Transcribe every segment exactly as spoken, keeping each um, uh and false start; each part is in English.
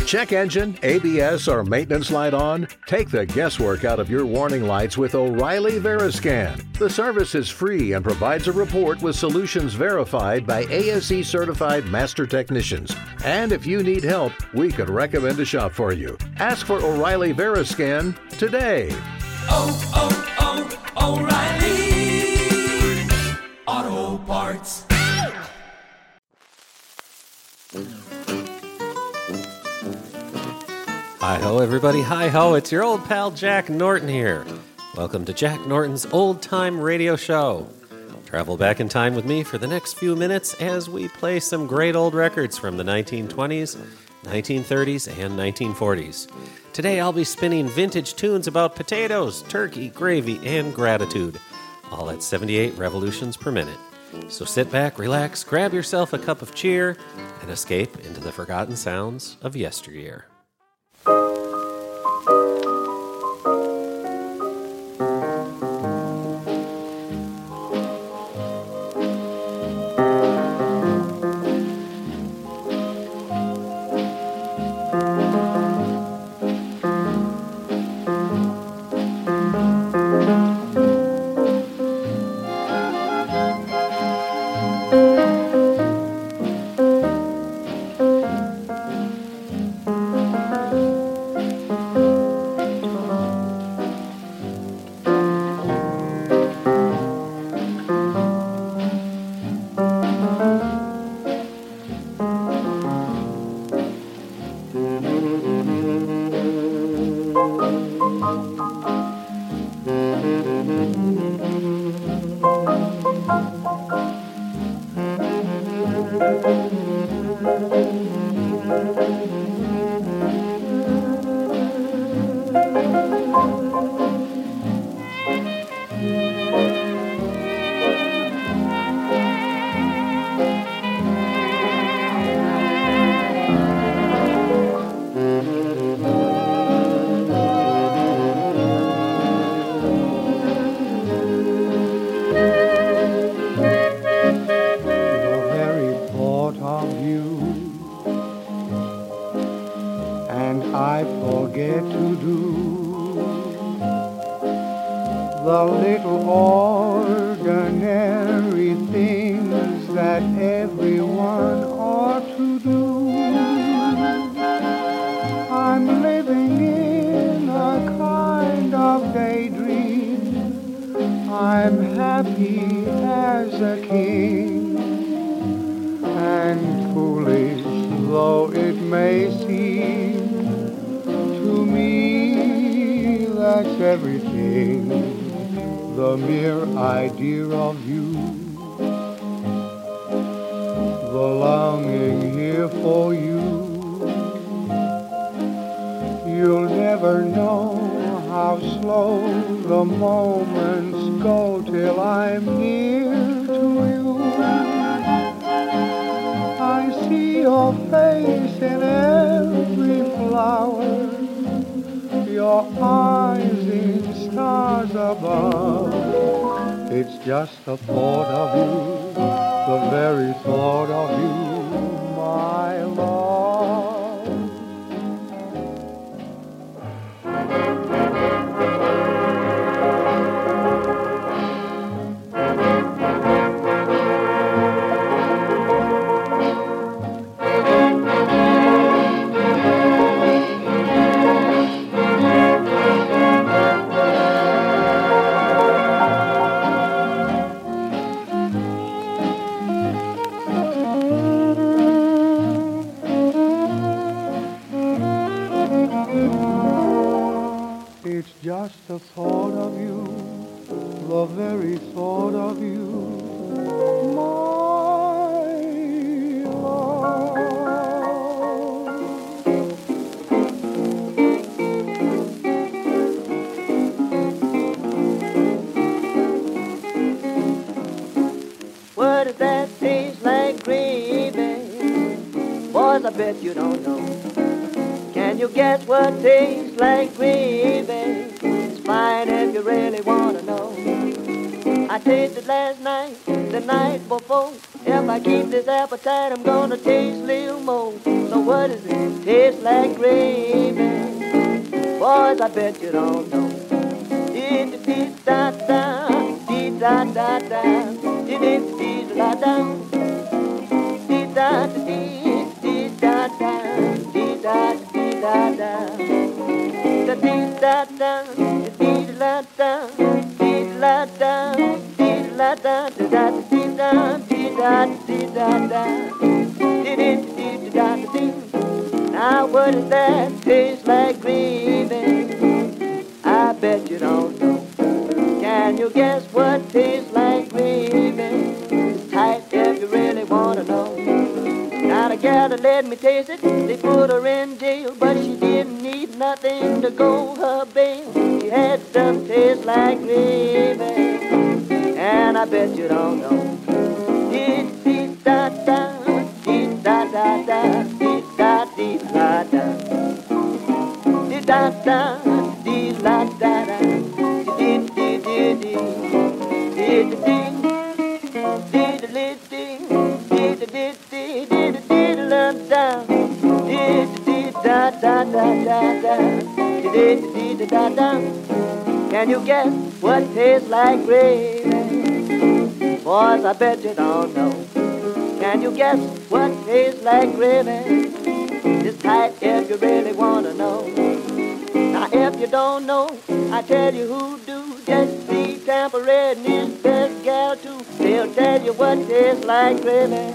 Check engine, A B S, or maintenance light on? Take the guesswork out of your warning lights with O'Reilly Veriscan. The service is free and provides a report with solutions verified by A S E certified master technicians. And if you need help, we could recommend a shop for you. Ask for O'Reilly Veriscan today. Oh, oh, oh, O'Reilly Auto Parts. Hi-ho, everybody. Hi-ho. It's your old pal Jack Norton here. Welcome to Jack Norton's Old Time Radio Show. Travel back in time with me for the next few minutes as we play some great old records from the nineteen twenties, nineteen thirties, and nineteen forties. Today I'll be spinning vintage tunes about potatoes, turkey, gravy, and gratitude, all at seventy-eight revolutions per minute. So sit back, relax, grab yourself a cup of cheer, and escape into the forgotten sounds of yesteryear. If I keep this appetite, I'm gonna taste a little more. don't know what it tastes like gravy. Boys, I bet you don't know. Dee dee da da, dee da da da, dee dee dee da da, dee da dee dee da da, dee da dee da da, da dee da da, dee da da, dee da da, dee da da, da dee da, dee da dee da da, dee dee dee da da. Now what does that taste like gravy? I bet you don't know. Can you guess what tastes like gravy? It's tight if you really want to know. Now the gal that let me taste it, they put her in jail, but she didn't need nothing to go her bail. She had stuff taste like gravy, and I bet you don't know. Dee dee da da, dee da da da, dee da dee da da, dee da da, dee la da da, dee dee dee dee, dee dee dee, dee dee dee, dee dee dee, dee dee dee la da, dee dee da da da da da, dee dee dee da da. Can you guess what tastes like gravy? Boys, I bet you don't know. Can you guess what tastes like gravy? It's tight if you really want to know. Now if you don't know, I tell you who do. Just see Tampa Red and his best gal too. They'll tell you what tastes like gravy.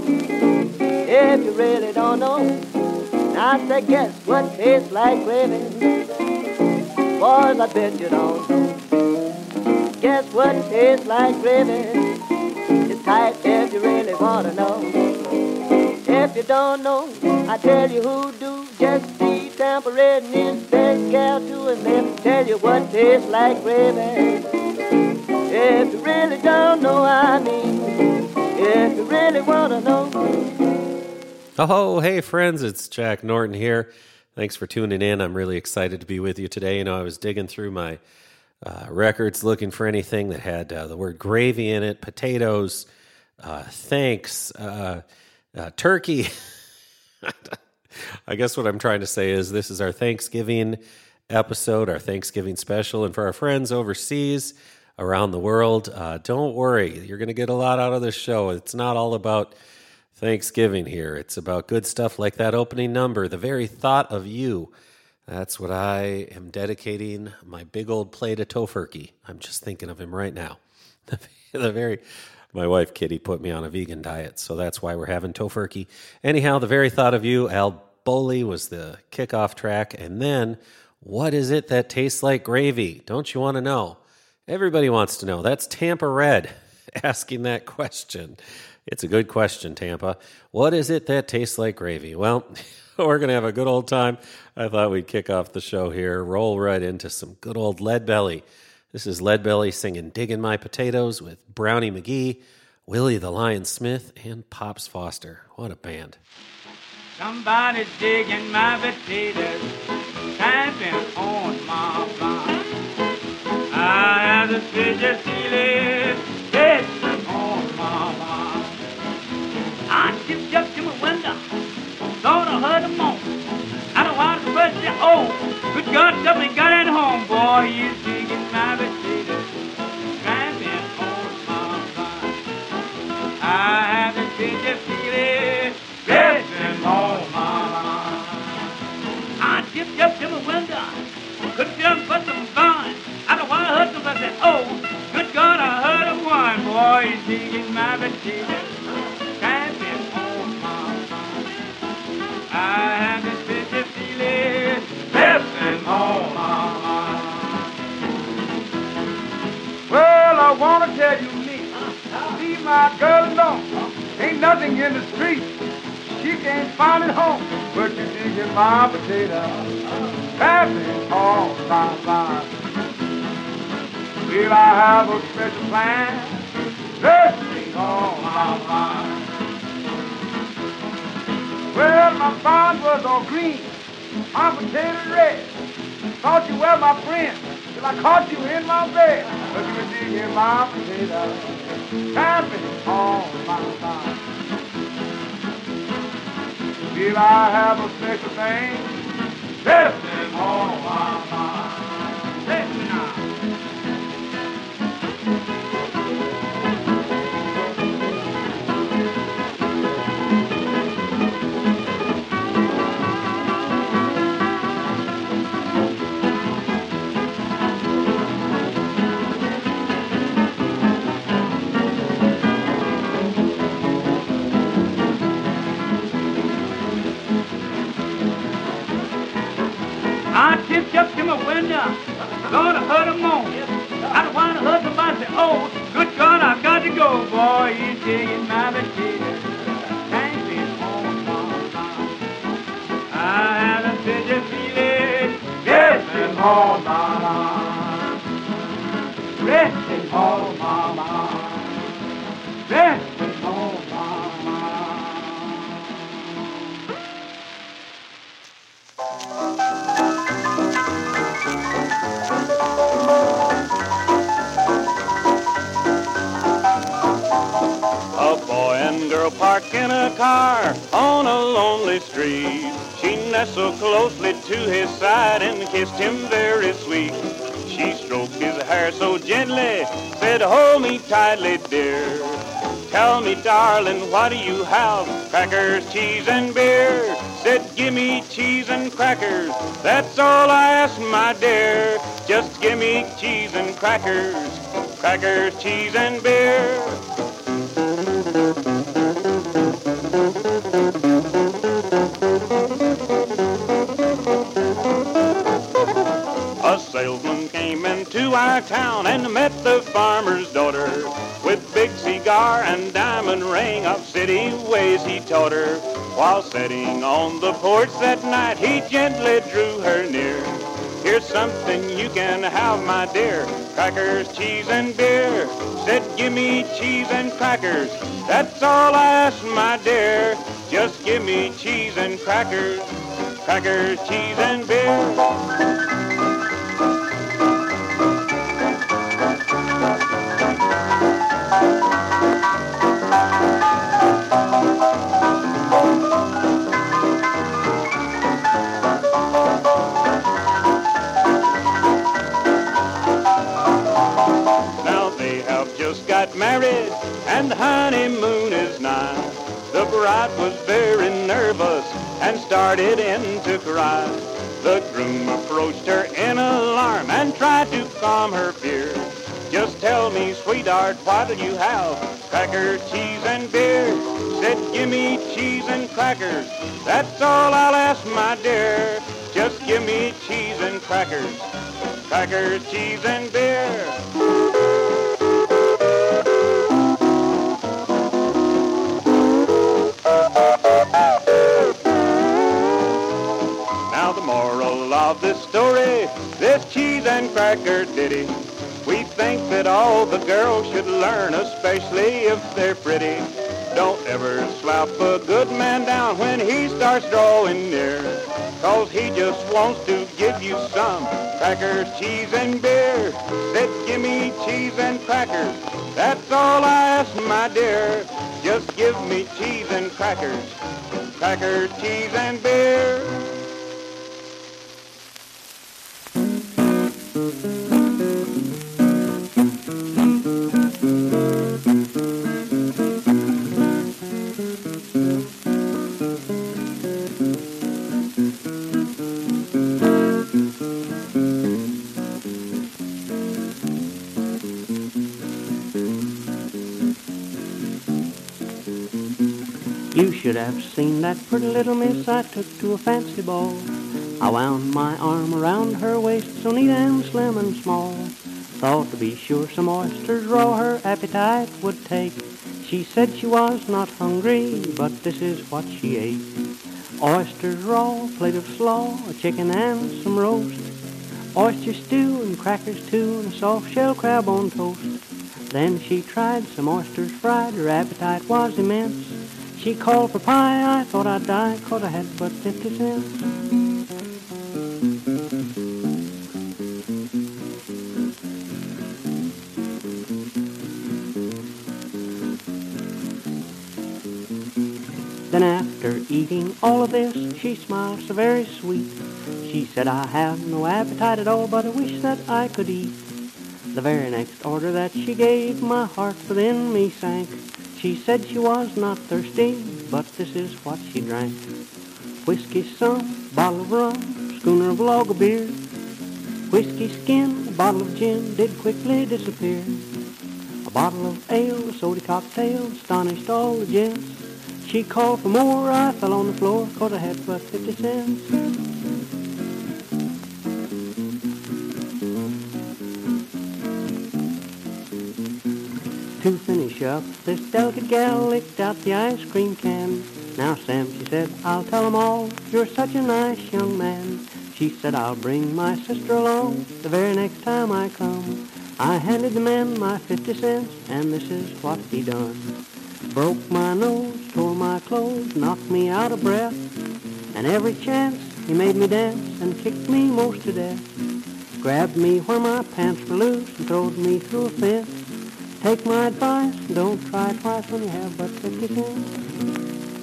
If you really don't know, now I say guess what tastes like gravy. Boys, I bet you don't know. Guess what tastes like gravy? It's tight if you really want to know. If you don't know, I tell you who do. Just see Tampa Red and his best gal too, and they'll tell you what tastes like gravy. If you really don't know, I mean, if you really want to know. Oh, hey friends, it's Jack Norton here. Thanks for tuning in. I'm really excited to be with you today. You know, I was digging through my uh, records looking for anything that had uh, the word gravy in it, potatoes, uh, thanks, uh, uh, turkey. I guess what I'm trying to say is this is our Thanksgiving episode, our Thanksgiving special. And for our friends overseas, around the world, uh, don't worry. You're going to get a lot out of this show. It's not all about Thanksgiving here. It's about good stuff like that opening number, the very thought of you. That's what I am dedicating my big old plate of tofurkey. I'm just thinking of him right now. the very, my wife Kitty put me on a vegan diet, so that's why we're having tofurkey. Anyhow, the very thought of you, Al Bowley was the kickoff track, and then what is it that tastes like gravy? Don't you want to know? Everybody wants to know. That's Tampa Red asking that question. It's a good question, Tampa. What is it that tastes like gravy? Well, we're going to have a good old time. I thought we'd kick off the show here, roll right into some good old Leadbelly. This is Leadbelly singing Diggin' My Potatoes with Brownie McGee, Willie the Lion Smith, and Pops Foster. What a band. Somebody's digging my potatoes, stamping on my farm. I have the treasure feeling, it's on my farm. I tipped up to my window, thought I heard a moan. I don't want to first say, oh, good God, somebody got at home. Boy, he's digging my potatoes, tramping on my farm. I have the treasure feeling, it's on my farm. I tipped up to my window, couldn't jump but some fun. I don't want to hurt them, I said, oh, good God, I heard of one. Boy, he's digging my potatoes, tramping on my farm. I have this bitter feeling, tramping on my farm. Well, I want to tell you, me, leave my girl alone. Ain't nothing in the street, she can't find it home. But you digging my potatoes, tramping on my farm. Will I have a special plan? Resting on my farm. Well, my farm was all green, my potatoes red. Thought you were my friend till I caught you in my bed. But you were digging my potatoes, tramping on my farm. feel I have a special thing. Listen, oh, mama. Listen now. I tipped up to my window, gonna hurt him more. I don't wanna hurt somebody, say, oh, good God, I got to go, boy. He's digging my potatoes. Can't be home, mama. I had a picture feeling, resting home, mama. Resting home, mama. Resting home, mama. A boy and girl park in a car on a lonely street. She nestled closely to his side and kissed him very sweet. She stroked his hair so gently, said, hold me tightly, dear. Tell me, darling, what do you have? Crackers, cheese, and beer. Said, give me cheese and crackers. That's all I ask, my dear. Just give me cheese and crackers. Crackers, cheese, and beer. A salesman came into our town and met the farmer's daughter. With big cigar and diamond ring of city ways he taught her. While sitting on the porch that night, he gently drew her near. Here's something you can have, my dear. Crackers, cheese, and beer. Said, give me cheese and crackers. That's all I ask, my dear. Just give me cheese and crackers. Crackers, cheese, and beer. Got married and the honeymoon is nigh. The bride was very nervous and started in to cry. The groom approached her in alarm and tried to calm her fear. Just tell me, sweetheart, what'll you have? Crackers, cheese, and beer. Said, give me cheese and crackers. That's all I'll ask, my dear. Just give me cheese and crackers. Crackers, cheese, and beer. Now the moral of this story, this cheese and cracker ditty, we think that all the girls should learn, especially if they're pretty. Don't ever slap a good man down when he starts drawing near, 'cause he just wants to give you some crackers, cheese, and beer. Said, give me cheese and crackers. That's all I ask, my dear. Just give me cheese and crackers. Crackers, cheese, and beer. You should have seen that pretty little miss I took to a fancy ball. I wound my arm around her waist, so neat and slim and small. Thought to be sure some oysters raw her appetite would take. She said she was not hungry, but this is what she ate. Oysters raw, plate of slaw, a chicken and some roast. Oyster stew and crackers too, and a soft shell crab on toast. Then she tried some oysters fried, her appetite was immense. She called for pie, I thought I'd die, 'cause I had but fifty cents. Then after eating all of this, she smiled so very sweet. She said, I have no appetite at all, but I wish that I could eat. The very next order that she gave, my heart within me sank. She said she was not thirsty, but this is what she drank. Whiskey some, bottle of rum, schooner of log of beer. Whiskey skin, a bottle of gin did quickly disappear. A bottle of ale, a soda cocktail, astonished all the gents. She called for more, I fell on the floor, 'cause I had but fifty cents. To finish up, this delicate gal licked out the ice cream can. Now, Sam, she said, I'll tell 'em all, you're such a nice young man. She said, I'll bring my sister along the very next time I come. I handed the man my fifty cents, and this is what he done. Broke my nose, tore my clothes, knocked me out of breath, and every chance he made me dance and kicked me most to death. Grabbed me where my pants were loose and throwed me through a fence. Take my advice, don't try twice when you have but fifty cents.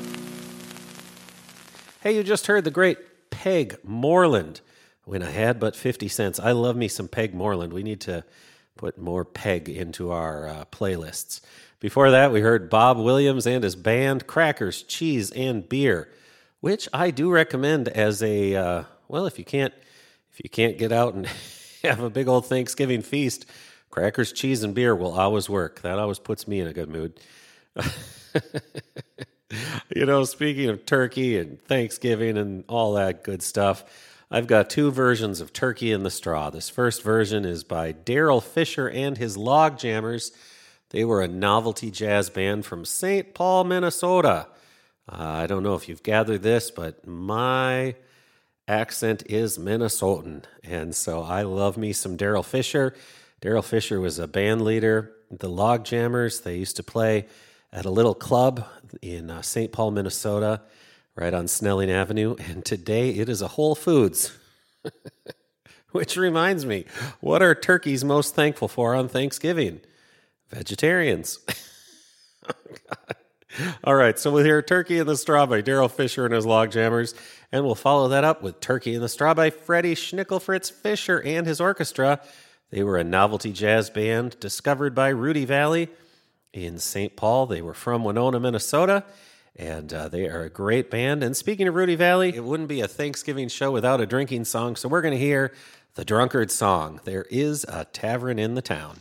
Hey, you just heard the great Peg Moreland, When I Had But fifty cents. I love me some Peg Moreland. We need to put more Peg into our uh, playlists. Before that, we heard Bob Williams and his band, Crackers, Cheese, and Beer, which I do recommend as a, uh, well, if you can't if you can't get out and have a big old Thanksgiving feast, Crackers, Cheese, and Beer will always work. That always puts me in a good mood. You know, speaking of turkey and Thanksgiving and all that good stuff, I've got two versions of Turkey in the Straw. This first version is by Daryl Fisher and his Log Jammers. They were a novelty jazz band from Saint Paul, Minnesota. Uh, I don't know if you've gathered this, but my accent is Minnesotan, and so I love me some Daryl Fisher. Daryl Fisher was a band leader. The Log Jammers, they used to play at a little club in uh, Saint Paul, Minnesota, right on Snelling Avenue, and today it is a Whole Foods. Which reminds me, what are turkeys most thankful for on Thanksgiving? Vegetarians. Oh, God. All right, so we'll hear Turkey in the Straw by Daryl Fisher and his Log Jammers, and we'll follow that up with Turkey in the Straw by Freddie Schnickelfritz Fisher and his orchestra. They were a novelty jazz band discovered by Rudy Valley in Saint Paul. They were from Winona, Minnesota, and uh, they are a great band. And speaking of Rudy Valley, it wouldn't be a Thanksgiving show without a drinking song, so we're going to hear the Drunkard Song. There is a tavern in the town.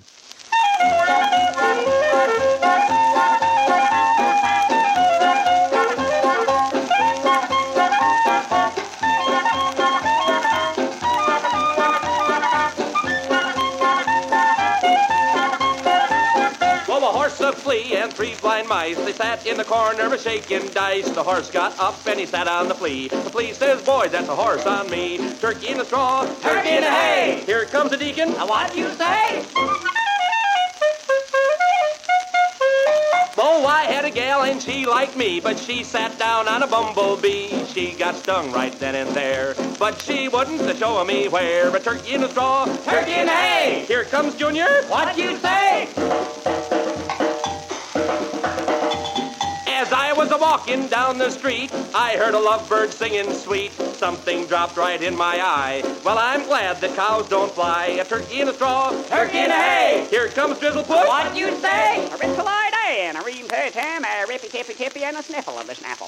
A flea and three blind mice, they sat in the corner a-shaking dice. The horse got up and he sat on the flea. The flea says, boys, that's a horse on me. Turkey in the straw, turkey in the hay. Here comes the deacon, what you say? Oh, I had a gal and she liked me, but she sat down on a bumblebee. She got stung right then and there, but she wouldn't show me where. A turkey in the straw, turkey in the hay. Here comes Junior, what you say? As I was a-walking down the street, I heard a lovebird singing sweet. Something dropped right in my eye. Well, I'm glad that cows don't fly. A turkey in a straw, turkey in a hay. Here comes Drizzlefoot. What you say? A rinse-a-lie day and a ream-per-tam, a rippy-tippy-tippy and a sniffle of the snaffle.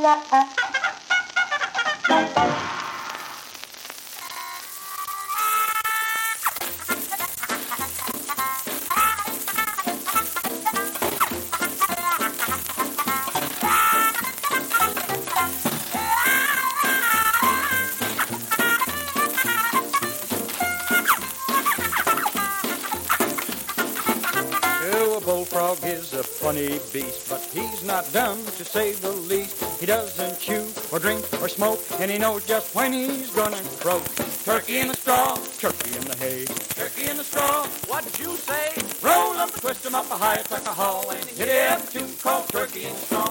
Oh, a bullfrog is a funny beast, but he's not dumb, to say the least. He doesn't chew or drink or smoke, and he knows just when he's gonna croak. Turkey in the straw, turkey in the hay. Turkey in the straw, what'd you say? Roll up, twist him up a high, tuck a haul, and hit it up a tune called Turkey in the Straw.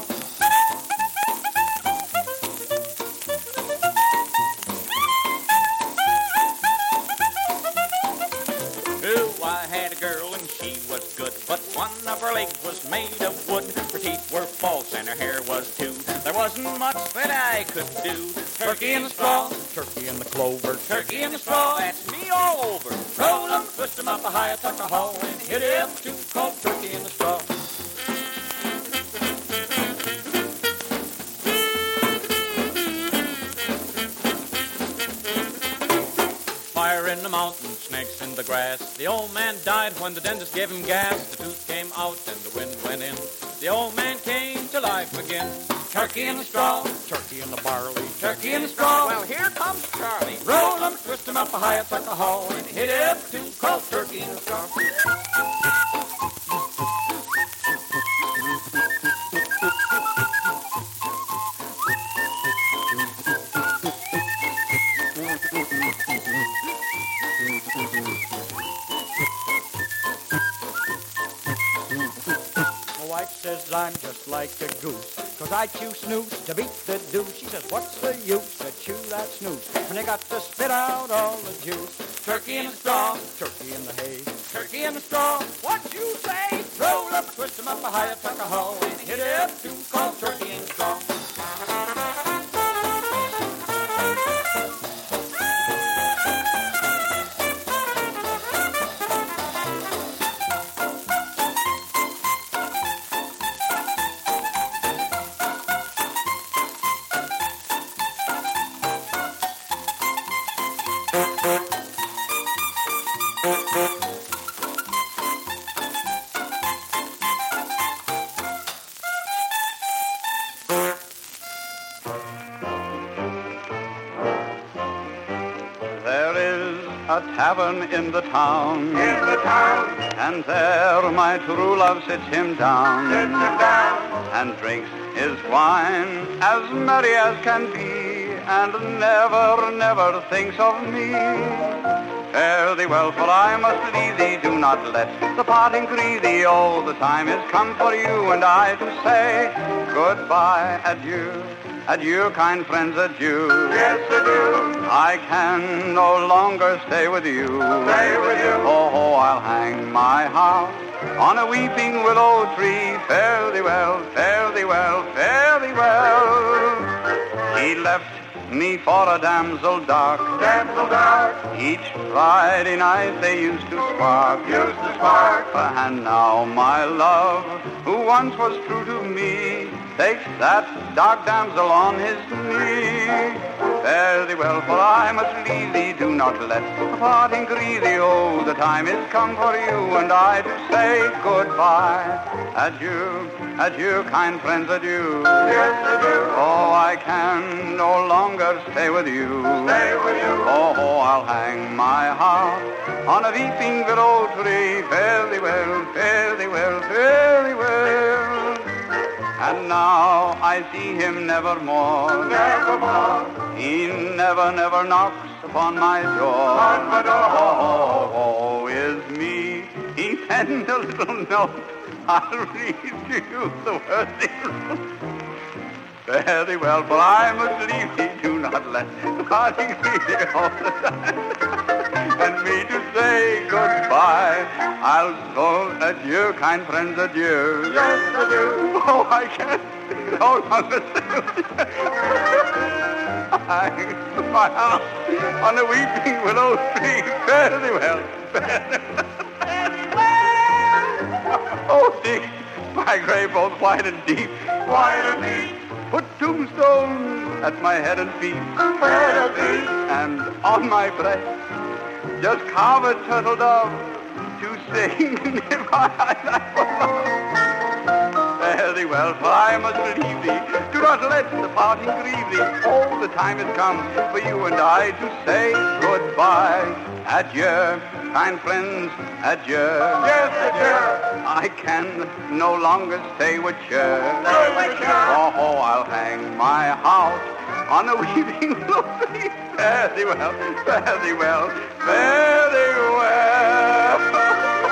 Oh, I had a girl and she was good, but one of her legs was made of wood. Her teeth were false and her hair was too. There wasn't much that I could do. Turkey in the straw, turkey in the clover, turkey in the straw, that's me all over. Roll 'em, twist 'em up a high, tuck a haul, and hit it up too, called Turkey in the Straw. Fire in the mountain, snakes in the grass. The old man died when the dentist gave him gas. The tooth came out and the wind went in. The old man came to life again. Turkey in the straw, turkey in the barley, turkey in the straw. Well, here comes Charlie. Roll 'em, twist 'em up a high, tuck a haul, and hit it up to called Turkey in the Straw. My wife says I'm just like a goose, 'cause I chew snooze to beat the deuce. She says, what's the use to chew that snooze when they got to spit out all the juice? Turkey in the straw, turkey in the hay, turkey in the straw, what you say? Roll up, twist 'em up a high, tuck a haul, and hit it up to called Turkey in the Straw. There is a tavern in the town, in the town, and there my true love sits him down, sits him down, and drinks his wine as merry as can be, and never, never thinks of me. Fare thee well, for I must leave thee. Do not let the parting grieve thee. Oh, the time is come for you and I to say goodbye, adieu. Adieu, kind friends, adieu. Yes, adieu. I can no longer stay with you. Stay with you. Oh, oh, I'll hang my house on a weeping willow tree. Fare thee well, fare thee well, fare thee well. He left me for a damsel dark, damsel dark. Each Friday night they used to spark, used to spark. And now my love, who once was true to me, takes that dark damsel on his knee. Fare thee well, for I must leave thee. Do not let the parting grieve thee. Oh, the time is come for you and I to say goodbye. Adieu, adieu, kind friends, adieu. Yes, adieu. Oh, I can no longer stay with you. Stay with you. Oh, oh, I'll hang my heart on a weeping willow tree. Fare thee well, fare thee well, fare thee well. And now I see him nevermore, nevermore. He never, never knocks upon my door. On my door. Oh, oh, is me. He penned a little note. I'll read to you the words. Fare thee well, for I must leave thee. Do not let the parting grieve thee all the time. And me to say goodbye. I'll so adieu, kind friends, adieu. Yes, adieu. Oh, I can't no longer stay with you. I my house on a weeping willow tree. Fare thee well, fare thee well. Oh, deep, my grave both wide and deep, wide and deep. put tombstones at my head and feet, and on my breast just carve a turtle dove to sing if I Very well, for I must leave thee. Do not let the parting grieve thee. All the time has come for you and I to say goodbye. Adieu, kind friends, adieu. Yes, adieu. I can no longer stay with you. Stay with you. Oh, I'll hang my house on a weeping willow. Very well, very well, very well.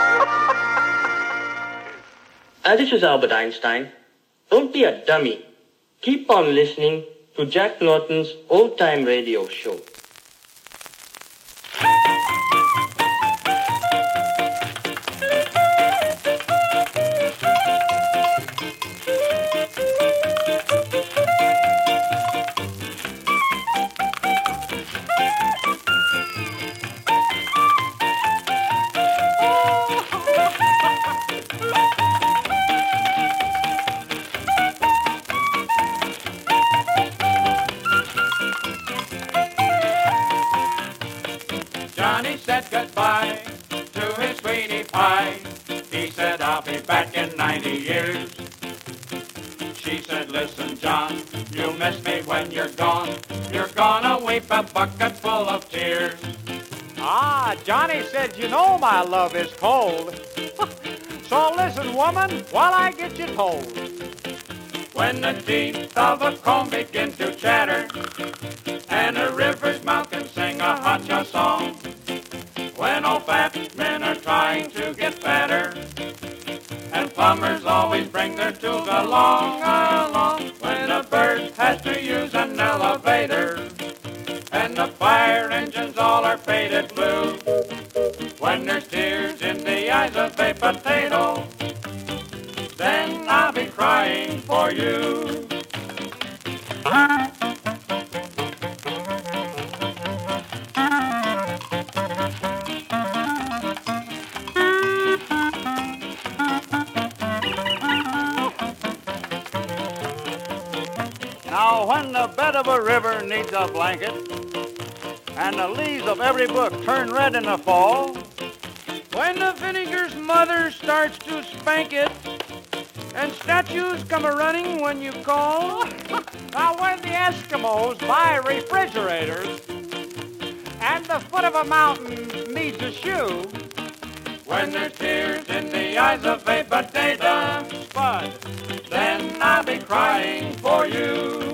Uh, this is Albert Einstein. Don't be a dummy. Keep on listening to Jack Norton's Old Time Radio Show. Johnny said goodbye to his sweetie pie. He said, I'll be back in ninety years. She said, listen, John, you'll miss me when you're gone. You're gonna weep a bucket full of tears. Ah, Johnny said, you know my love is cold. So listen, woman, while I get you told. When the teeth of a comb begin to chatter, and a river's mouth can sing a hot-shot song, when old fat men are trying to get fatter, and plumbers always bring their tools along, along, when a bird has to use an elevator, and the fire engines all are faded blue, when there's tears in the eyes of a potato, then I'll be crying for you. Now, when the bed of a river needs a blanket, and the leaves of every book turn red in the fall, when the vinegar's mother starts to spank it, and statues come a-running when you call, now when the Eskimos buy refrigerators, and the foot of a mountain needs a shoe, when there's tears in the eyes of a potato, Spud, then I'll be crying for you.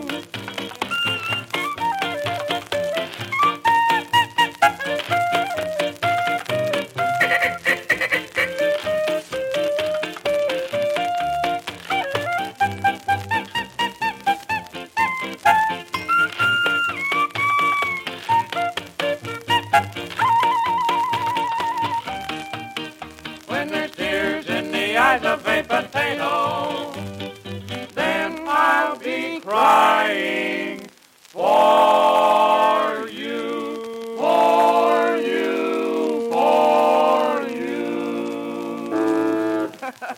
When there's tears in the eyes of a potato, then I'll be crying for you, for you, for you.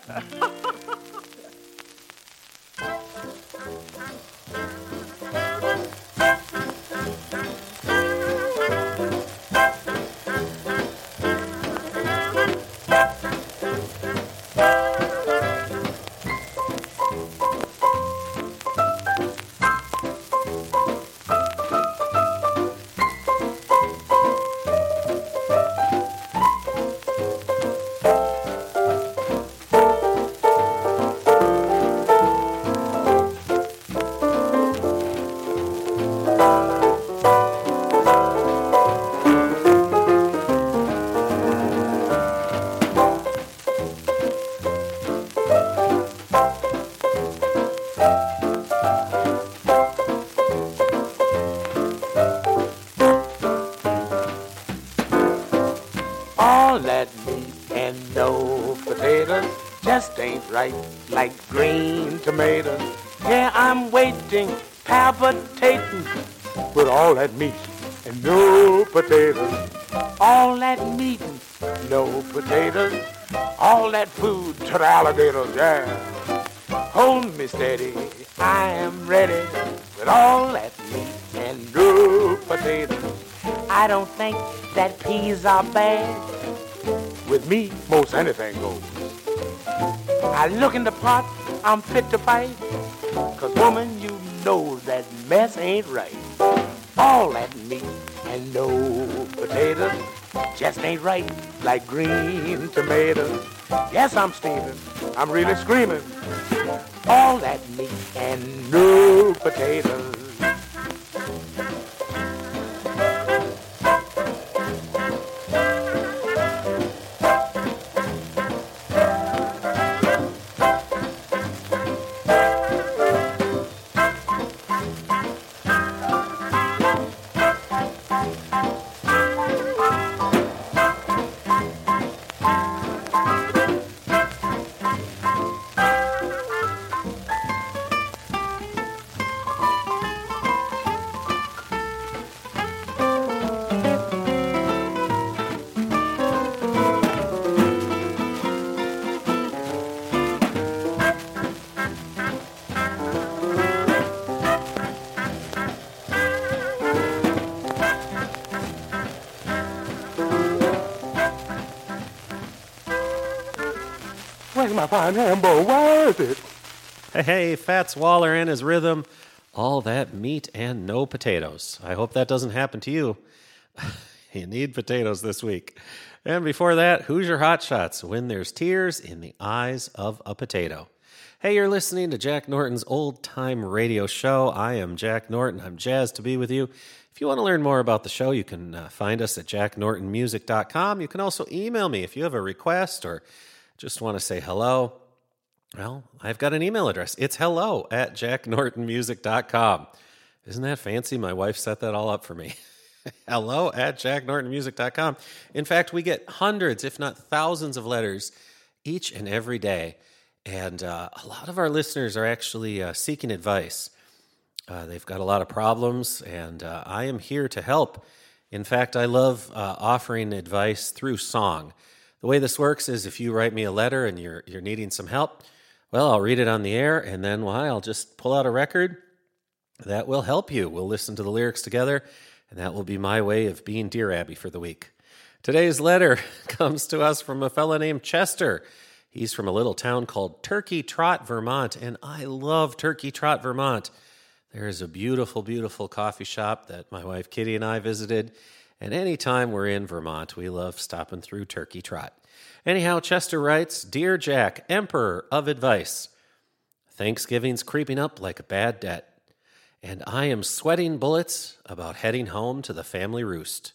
All that meat and no potatoes just ain't right like green tomatoes. Yeah, I'm waiting, palpitating with all that meat and no potatoes. All that meat and no potatoes. All that food to the alligators, yeah. Hold me steady, I am ready with all that meat and no potatoes. I don't think that peas are bad. With me, most anything goes. I look in the pot, I'm fit to fight. Cause woman, you know that mess ain't right. All that meat and no potatoes just ain't right like green tomatoes. Yes, I'm steaming, I'm really screaming. All that meat and no potatoes. Where's my fine Hambo? Where is it? Hey, hey, Fats Waller and his rhythm. All that meat and no potatoes. I hope that doesn't happen to you. You need potatoes this week. And before that, Hoosier Hot Shots, When There's Tears in the Eyes of a Potato. Hey, you're listening to Jack Norton's Old Time Radio Show. I am Jack Norton. I'm jazzed to be with you. If you want to learn more about the show, you can uh, find us at jack norton music dot com. You can also email me if you have a request or just want to say hello. Well, I've got an email address. It's hello at jack norton music dot com. Isn't that fancy? My wife set that all up for me. hello at jack norton music dot com. In fact, we get hundreds, if not thousands of letters each and every day. And uh, a lot of our listeners are actually uh, seeking advice. Uh, they've got a lot of problems, and uh, I am here to help. In fact, I love uh, offering advice through song. The way this works is if you write me a letter and you're you're needing some help, well, I'll read it on the air, and then well, I'll just pull out a record that will help you. We'll listen to the lyrics together, and that will be my way of being Dear Abby for the week. Today's letter comes to us from a fellow named Chester. He's from a little town called Turkey Trot, Vermont, and I love Turkey Trot, Vermont. There is a beautiful, beautiful coffee shop that my wife Kitty and I visited, and anytime we're in Vermont, we love stopping through Turkey Trot. Anyhow, Chester writes, Dear Jack, Emperor of Advice, Thanksgiving's creeping up like a bad debt, and I am sweating bullets about heading home to the family roost.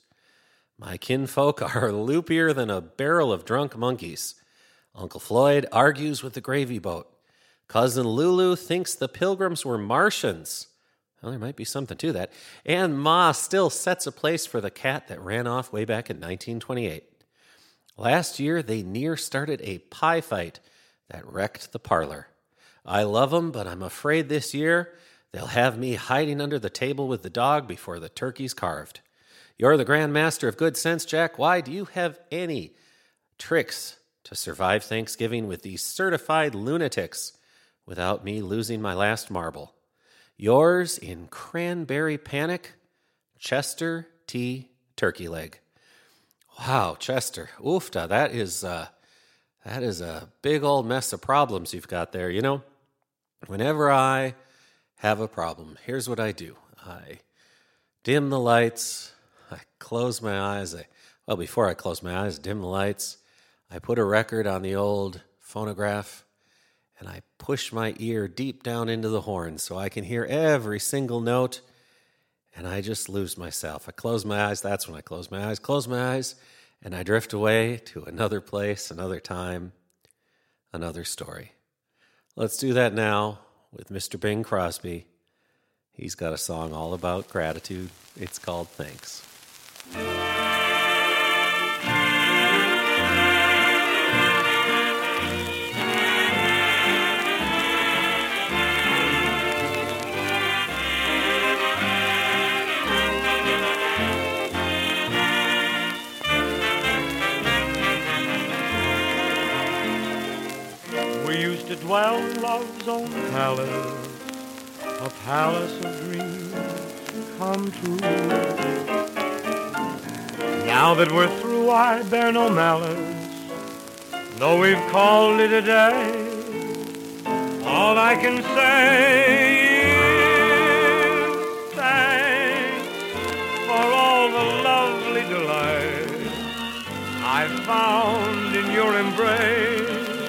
My kinfolk are loopier than a barrel of drunk monkeys. Uncle Floyd argues with the gravy boat. Cousin Lulu thinks the Pilgrims were Martians. Well, there might be something to that. And Ma still sets a place for the cat that ran off way back in nineteen twenty-eight. Last year, they near started a pie fight that wrecked the parlor. I love them, but I'm afraid this year they'll have me hiding under the table with the dog before the turkey's carved. You're the Grand Master of good sense, Jack. Why do you have any tricks to survive Thanksgiving with these certified lunatics without me losing my last marble? Yours in cranberry panic, Chester T. Turkey Leg. Wow, Chester, oofta, that is uh, that is a big old mess of problems you've got there. You know, whenever I have a problem, here's what I do. I dim the lights, I close my eyes. I, well, before I close my eyes, dim the lights. I put a record on the old phonograph, and I push my ear deep down into the horn so I can hear every single note, and I just lose myself. I close my eyes. That's when I close my eyes. Close my eyes, and I drift away to another place, another time, another story. Let's do that now with Mister Bing Crosby. He's got a song all about gratitude. It's called Thanks. We used to dwell in love's own palace, a palace of dreams come true. Now that we're through, I bear no malice, though we've called it a day. All I can say is thanks for all the lovely delight I found in your embrace.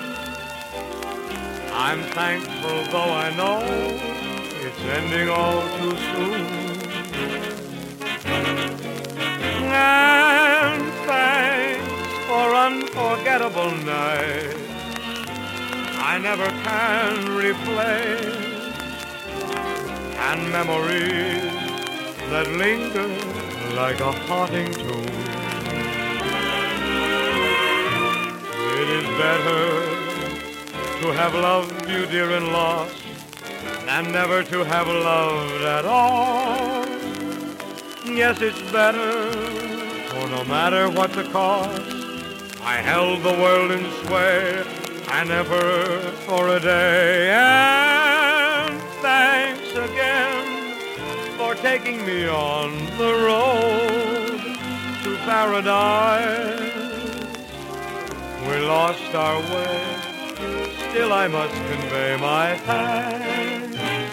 I'm thankful, though I know it's ending all too soon. And thanks for unforgettable nights I never can replace, and memories that linger like a haunting tune. It is better to have loved you, dear, and lost, than never to have loved at all. Yes, it's better, for no matter what the cost, I held the world in sway, and never for a day. And thanks again for taking me on the road to paradise. We lost our way, still I must convey my thanks.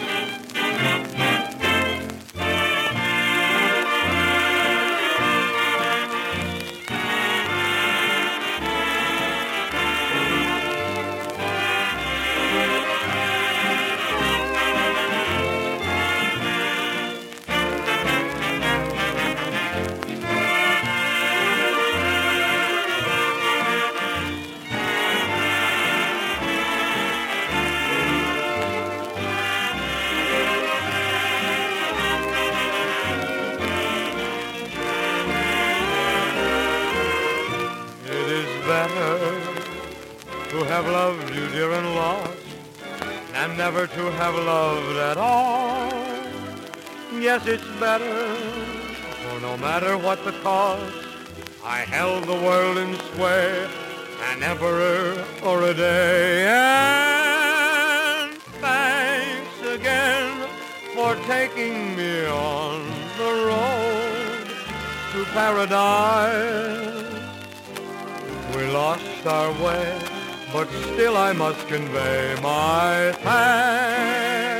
Have loved you, dear, and lost, and never to have loved at all. Yes, it's better, for no matter what the cost, I held the world in sway, and never for a day. And thanks again for taking me on the road to paradise. We lost our way, but still I must convey my thanks.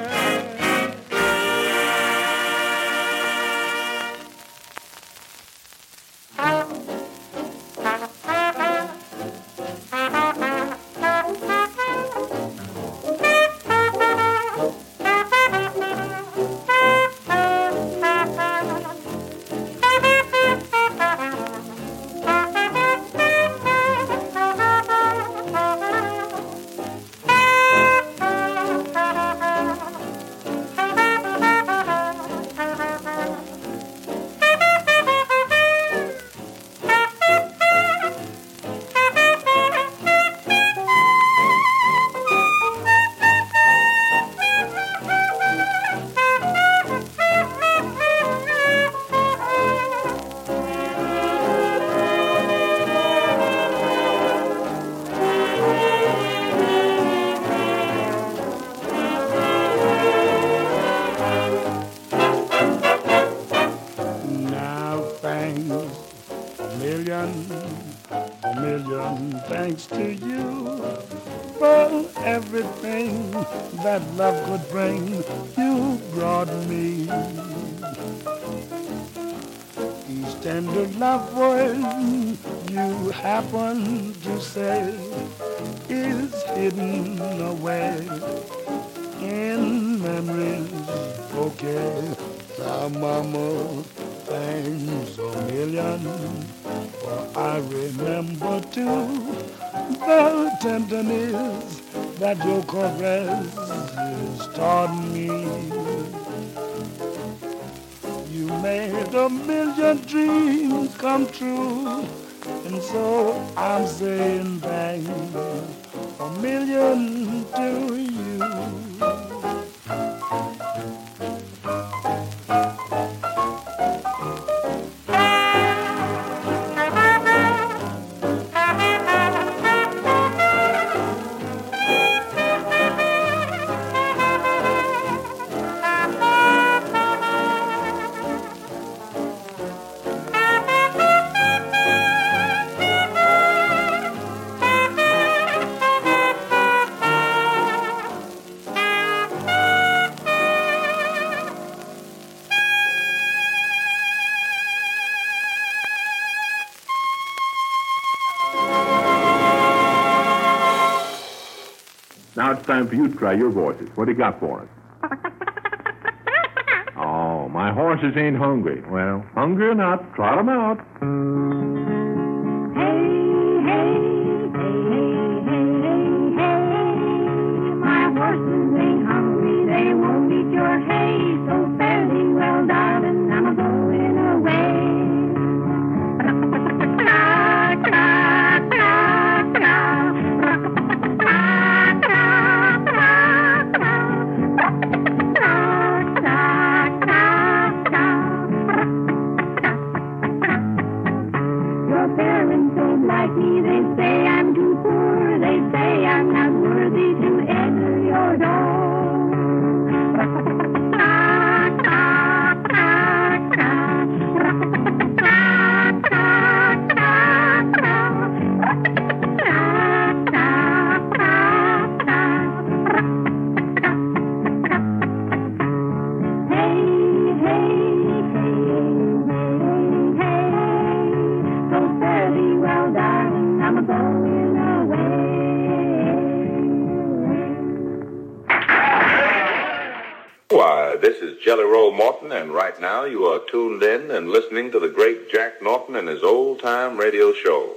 That love could bring, you brought me. Each tender love word you happen to say is hidden away in memories. Okay, now mama, thanks a million, for I remember too the tenderness that your caresses taught me. You made a million dreams come true, and so I'm saying thanks a million to you. Now it's time for you to try your voices. What do you got for us? Oh, my horses ain't hungry. Well, hungry or not, trot 'em out. Hey, hey, hey, hey, hey, hey. My horses ain't hungry, they won't eat your hay. So fairly well, darling, I'm a-going away. Your parents don't like me, they say I'm too poor. They say I'm not worthy to enter your door. Why, this is Jelly Roll Morton, and right now you are tuned in and listening to the great Jack Norton and his old-time radio show.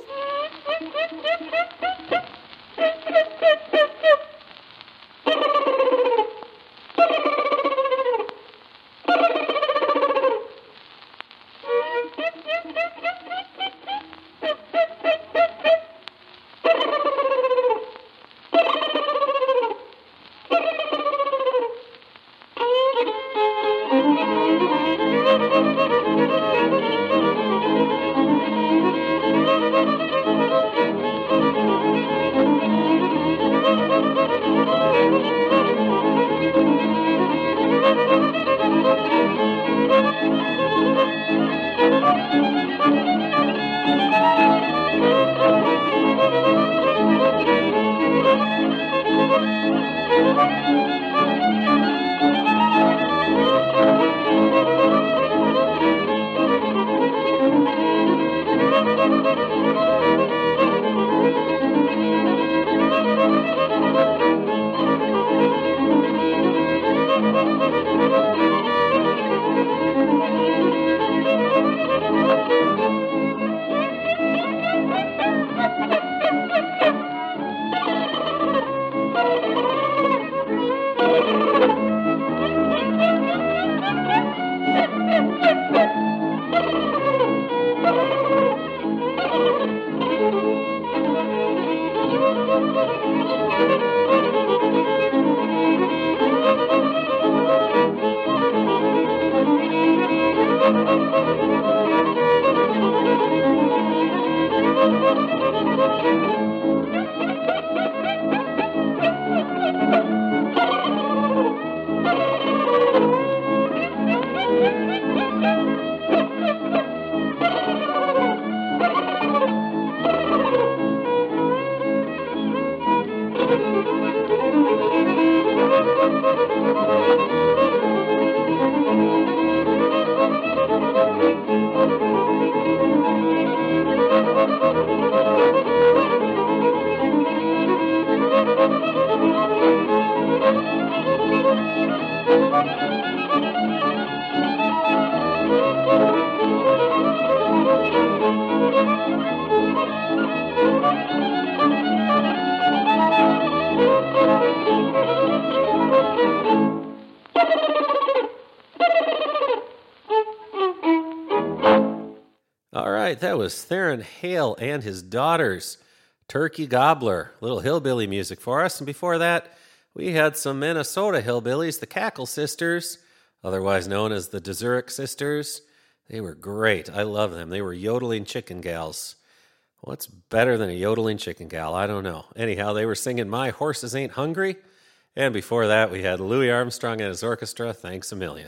That was Theron Hale and his daughters, Turkey Gobbler, little hillbilly music for us. And before that, we had some Minnesota hillbillies, the Cackle Sisters, otherwise known as the Dezuric Sisters. They were great. I love them. They were yodeling chicken gals. What's better than a yodeling chicken gal? I don't know. Anyhow, they were singing My Horses Ain't Hungry. And before that, we had Louis Armstrong and his orchestra, Thanks a Million.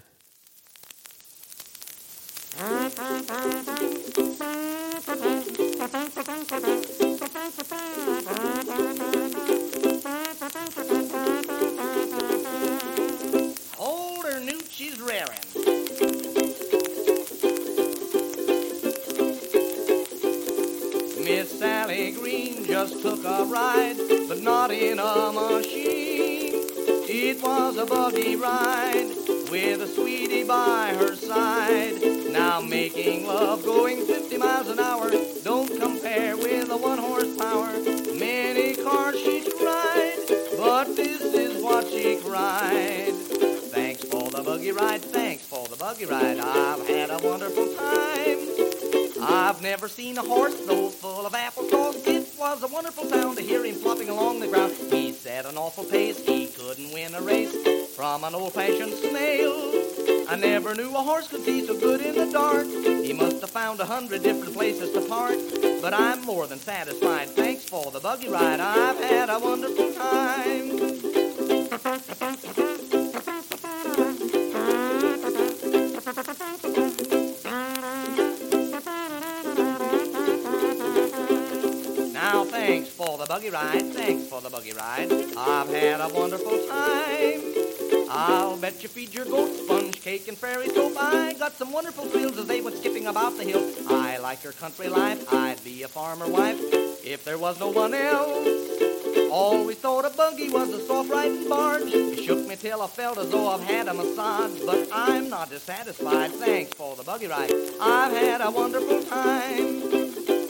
Old or newt, she's rarin'. Miss Sally Green just took a ride, but not in a machine. It was a buggy ride with a sweetie by her side. Now making love going fifty miles an hour don't compare with a one horsepower. Many cars she'd ride, but this is what she cried. Thanks for the buggy ride, thanks for the buggy ride. I've had a wonderful time. I've never seen a horse so full of applesauce. It was a wonderful sound to hear him flopping along the ground. He set an awful pace, he couldn't win a race from an old-fashioned snail. I never knew a horse could see so good in the dark. He must have found a hundred different places to park. But I'm more than satisfied. Thanks for the buggy ride. I've had a wonderful time. Now thanks for the buggy ride, thanks for the buggy ride. I've had a wonderful time. I'll bet you feed your goat sponge cake and fairy soap. I got some wonderful thrills as they went skipping about the hill. I like your country life, I'd be a farmer wife if there was no one else. Always thought a buggy was a soft riding barge. It shook me till I felt as though I've had a massage. But I'm not dissatisfied, thanks for the buggy ride. I've had a wonderful time.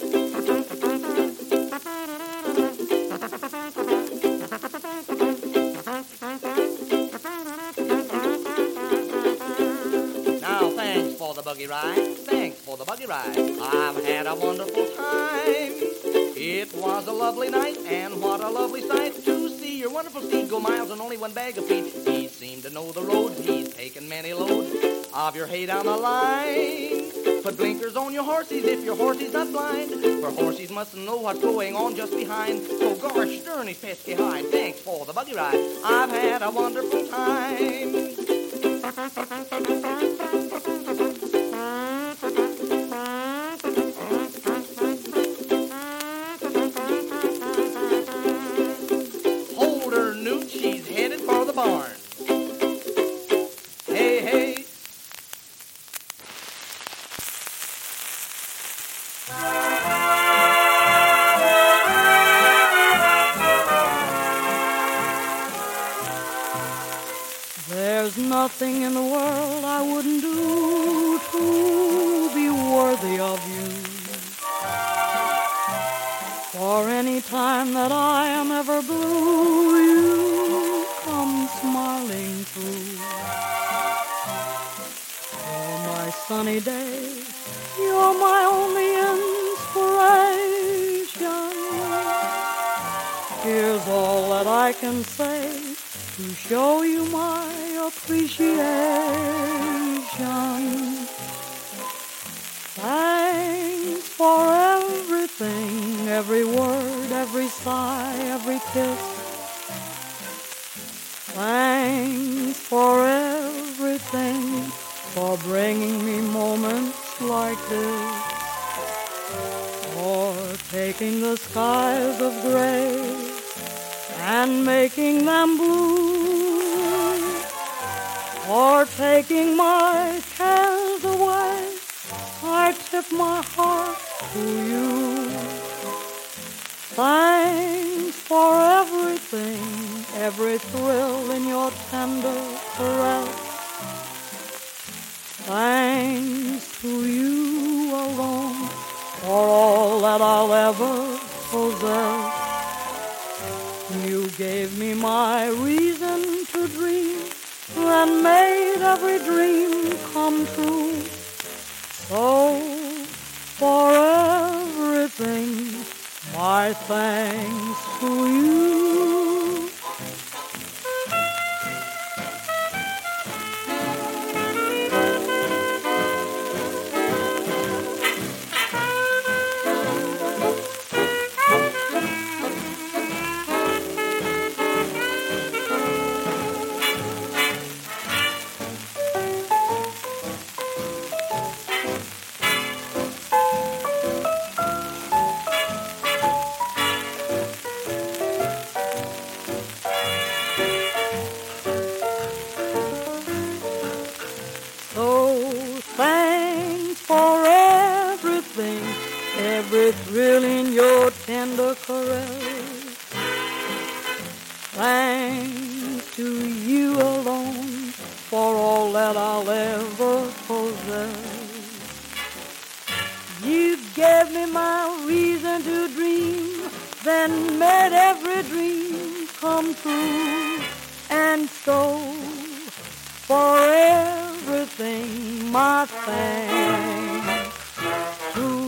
Buggy ride, thanks for the buggy ride. I've had a wonderful time. It was a lovely night, and what a lovely sight to see your wonderful steed go miles on only one bag of feed. He seemed to know the road, he's taken many loads of your hay down the line. Put blinkers on your horses if your horse is not blind, for horses mustn't know what's going on just behind. So gosh darn his pesky hide, thanks for the buggy ride. I've had a wonderful time. Hold her, Newt, she's headed for the barn. Hey, hey. There's nothing in the world I wouldn't do to be worthy of you. For any time that I am ever blue, you come smiling through. You're my sunny day, you're my only inspiration. Here's all that I can say to show you my appreciation. Thanks for everything, every word, every sigh, every kiss. Thanks for everything, for bringing me moments like this. For taking the skies of gray and making them blue, or taking my cares away, I tip my heart to you. Thanks for everything, every thrill in your tender caress. Thanks to you alone for all that I'll ever possess. You gave me my reason to dream and made every dream come true. So for everything, my thanks to you. feeling your tender caress. Thanks to you alone for all that I'll ever possess. You gave me my reason to dream, then made every dream come true. And so, for everything, my thanks to you.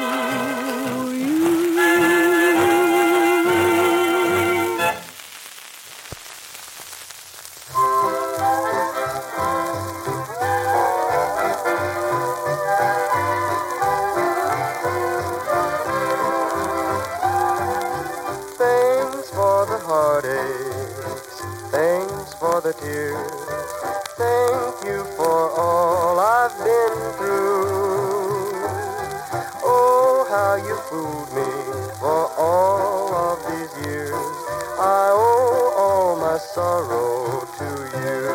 Thanks for the heartaches, thanks for the tears. Thank you for all I've been through. Oh, how you fooled me for all of these years. I owe all my sorrow to you.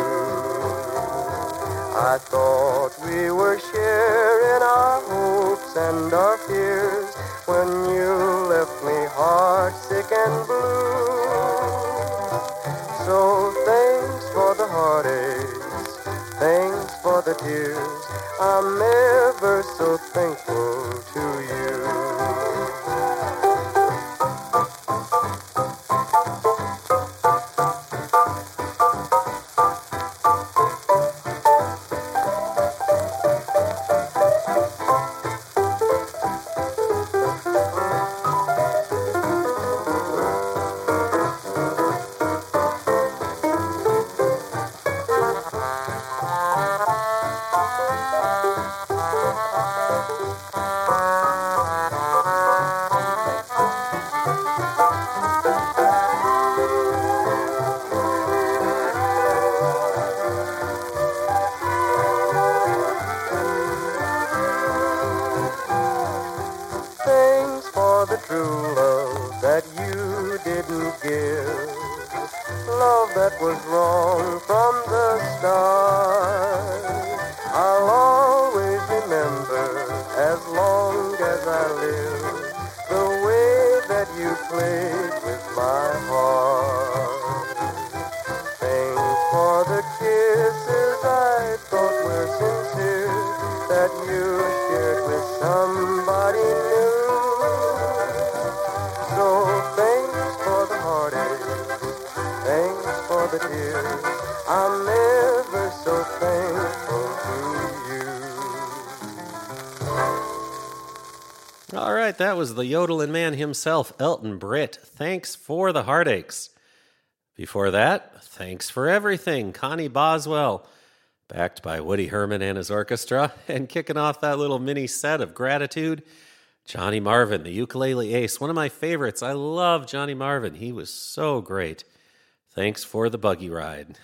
I thought we were sharing our hopes and our fears when you left me heart sick and blue. So thanks for the heartaches, thanks for the tears. I'm ever so thankful to you. Thanks for the true love that you didn't give, love that was wrong from the start. I'll always remember, as long as I live, the way that you played with my heart. Thanks for the kisses I thought were sincere, that you shared with somebody new. So thanks for the heartache, thanks for the tears. I'm ever so thankful to you. All right, that was the yodeling man himself, Elton Britt. Thanks for the heartaches. Before that, Thanks for Everything, Connie Boswell, backed by Woody Herman and his orchestra. And kicking off that little mini set of Gratitude, Johnny Marvin, the ukulele ace, one of my favorites. I love Johnny Marvin. He was so great. Thanks for the Buggy Ride.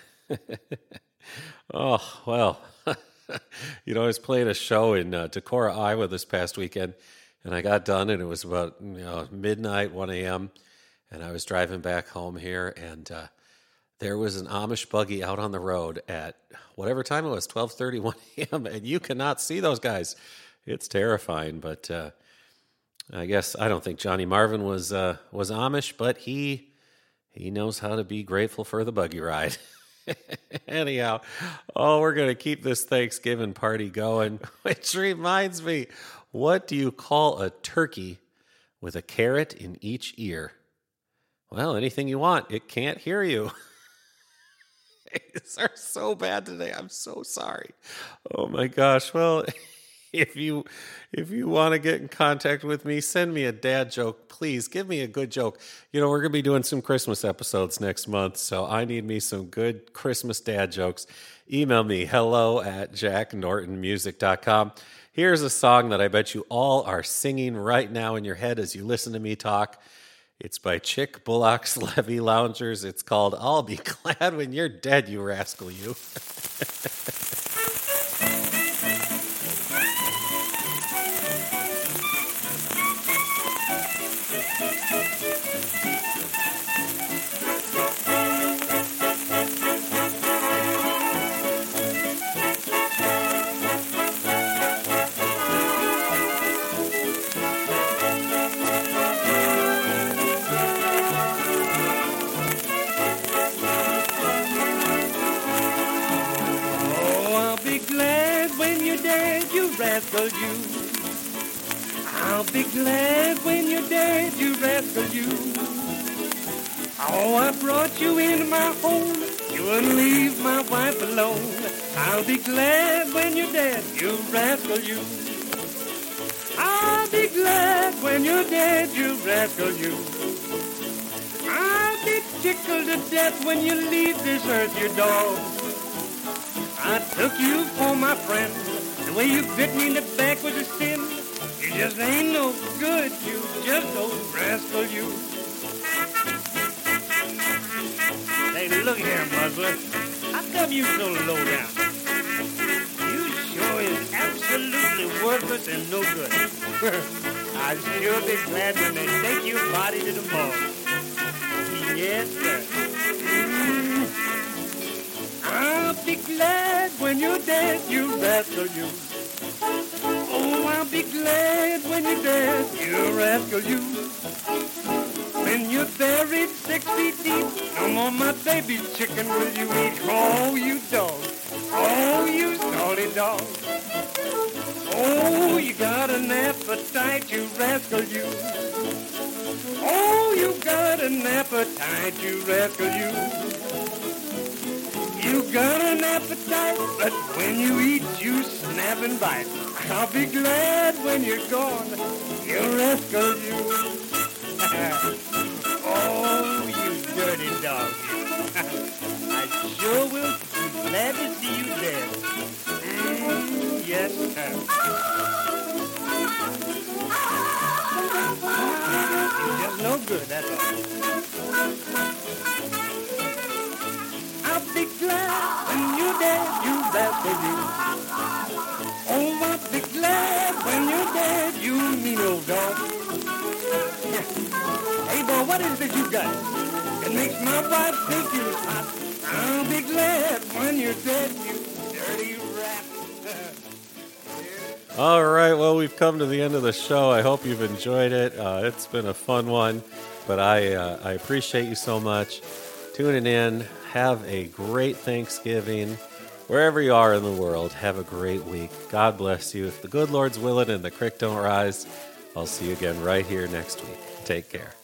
Oh, well, you know, I was playing a show in uh, Decorah, Iowa this past weekend, and I got done, and it was about you know, midnight, one a.m., and I was driving back home here, and uh, there was an Amish buggy out on the road at whatever time it was, twelve thirty, one a.m., and you cannot see those guys. It's terrifying, but uh, I guess I don't think Johnny Marvin was uh, was Amish, but he he knows how to be grateful for the buggy ride. Anyhow, oh, we're going to keep this Thanksgiving party going, which reminds me, what do you call a turkey with a carrot in each ear? Well, anything you want. It can't hear you. These are so bad today. I'm so sorry. Oh my gosh. Well, if you if you want to get in contact with me, send me a dad joke. Please give me a good joke. You know, we're going to be doing some Christmas episodes next month, so I need me some good Christmas dad jokes. Email me, hello at jack norton music dot com. Here's a song that I bet you all are singing right now in your head as you listen to me talk. It's by Chick Bullock's Levy Loungers. It's called I'll Be Glad When You're Dead, You Rascal You. rascal, you. I'll be glad when you're dead, you rascal, you. Oh, I brought you into my home. You wouldn't leave my wife alone. I'll be glad when you're dead, you rascal, you. I'll be glad when you're dead, you rascal, you. I'll be tickled to death when you leave this earth, you dog. I took you for my friend. The way you bit me in the back was a sin. You just ain't no good, you just old rascal, you. Hey, look here, muzzler. How come you so low down? You sure is absolutely worthless and no good. I'll sure be glad when they take your body to the morgue. Yes, sir. Mm. I'll be glad when you're dead, you rascal, you. Oh, I'll be glad when you're dead, you rascal, you. When you're buried six feet deep, no more my baby chicken will you eat. Oh, you dog. Oh, you salty dog. Oh, you got an appetite, you rascal, you. Oh, you got an appetite, you rascal, you. You got an appetite, but when you eat, you snap and bite. I'll be glad when you're gone, you rascal, you. Oh, you dirty dog. I sure will be glad to see you dead. Mm, yes, sir. You're just no good, that's all. I'll be glad when you're dead, you rascal, you. Oh, I'll be glad when you're dead, you mean old dog. Hey, boy, what is it you got? It makes my wife think you're hot. I'll be glad when you're dead, you dirty rat. All right, well, we've come to the end of the show. I hope you've enjoyed it. Uh, it's been a fun one, but I uh, I appreciate you so much tuning in. Have a great Thanksgiving. Wherever you are in the world, have a great week. God bless you. If the good Lord's willing and the creek don't rise, I'll see you again right here next week. Take care.